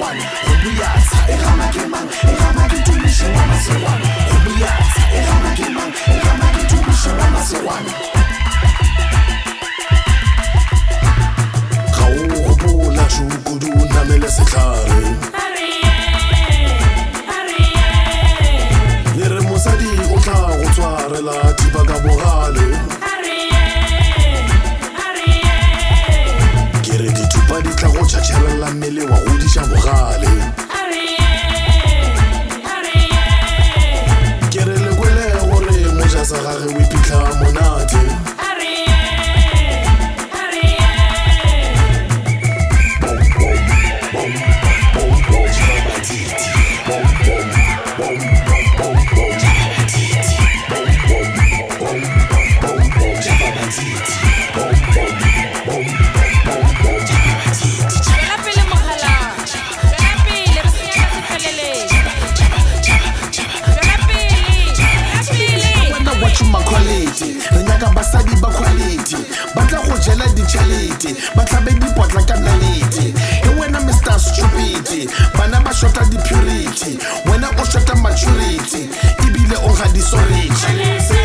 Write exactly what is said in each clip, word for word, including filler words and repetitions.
one. Ubuyatsa, ehama kemang, ehama kitumishi wama se one. Ubuyatsa, ehama kemang, ehama kitumishi wama se one. Kau hopola chukudu namele seklare. Nere mosadi o tla go tswarela thipa ka bogale. Kere dithupa di tla go tšhatšhelela mmele wa godiša bogale. Kere lekwele gore moja sa gage o iphitlha monate. Re nyaka basadi ba quality ba tla go jela ditšhelete ba tlabe dipotla ka nalete e wena Mister Stupid bana ba shota di-purity wena o shota maturity ebile o ga disority.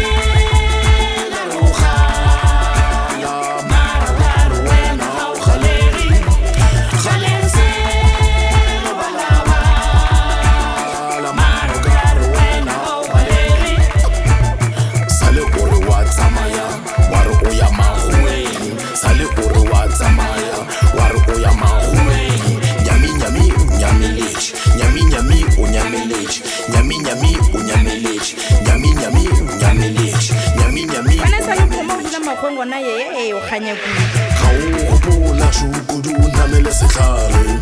Ga o gopola chukudu namele setlhare.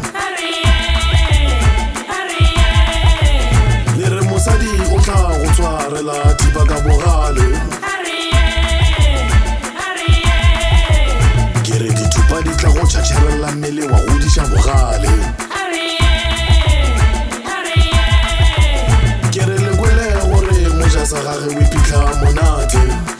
Nere mosadi o tla go tswarela thipa ka bogale. Kere dithupa di tla go tšhatšhelela mmele wa godiša bogale. Kere lekwele gore moja sa gage o iphitlha monate.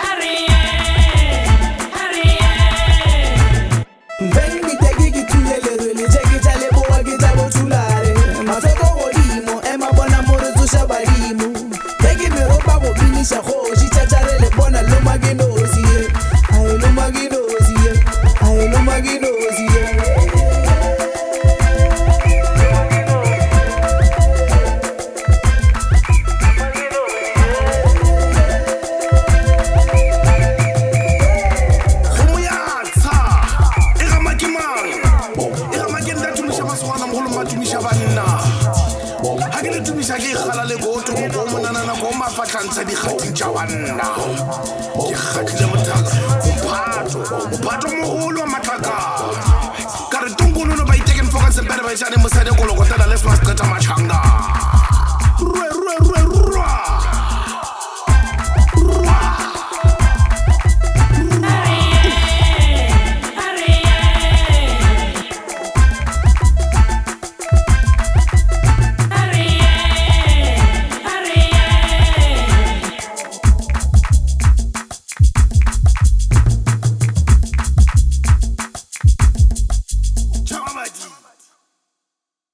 Fatlantsha dikgating tša banna ke kgatlile mothaka mophato mophato mogolo wa matlaka ka re tonkololo ba iteken foka sepere ba išane mosadi kolokotela le smasqeta